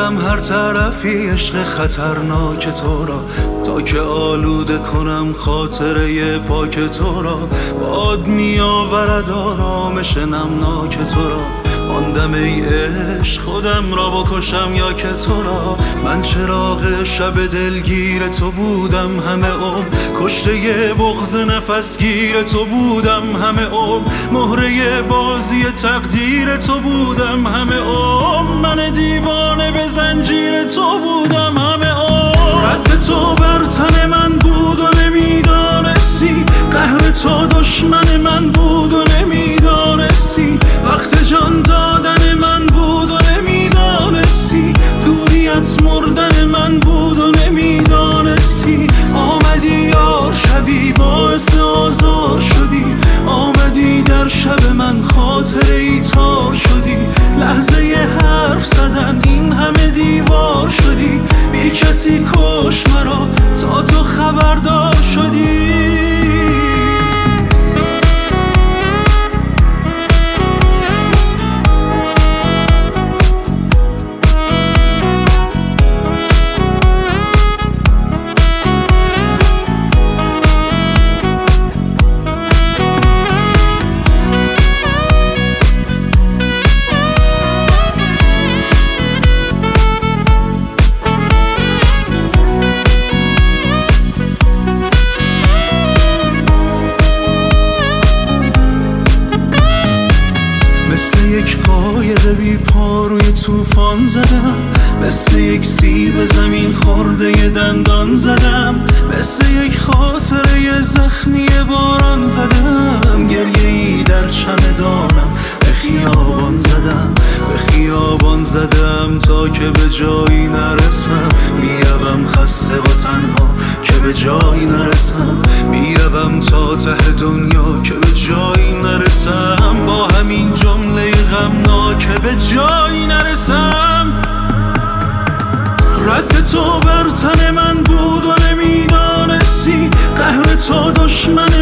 ببرم هر طرفی عشق خطرناک تو را، تا که آلوده کنم خاطره پاک تو را. باد می آورد آرامش نمناک تو را، ماندم ای عشق خودم را بکشم یا که تو را. من چراغ شب دلگیر تو بودم همه عمر، کشته بغض نفسگیر تو بودم همه عمر، مهره بازی تقدیر تو بودم همه عمر. من دیوانه به زنجیر تو بودم همه عمر. رد تو بر تن من بود و نمیدانستی، قهر تو دشمن من بود و نمیدانستی، وقت جان دادن من بود و نمیدانستی، دوریت مردن من بود و نمیدانستی. آمدی یار شبی باعث آزار شدی، آمدی در شب من خاطره ای تار شدی. لحظه حرف زدن این همه دیوار شدی، بی کسی کش مرا تا تو خبردار شدی. یک قایق بی پا روی طوفان زدم، مثل یک سیب زمین خورده دندان زدم، مثل یک خاطره زخمی باران زدم. گریه‌ای در چمدانم به خیابان زدم، به خیابان زدم تا که به جایی نرسم. میروم خسته و تنها که به جایی نرسم، میروم تا ته دنیا که به جایی نرسم. با همین جمله غمناک به جایی نرسم. رد تو بر تن من بود و نمیدانستی، قهر تو دشمن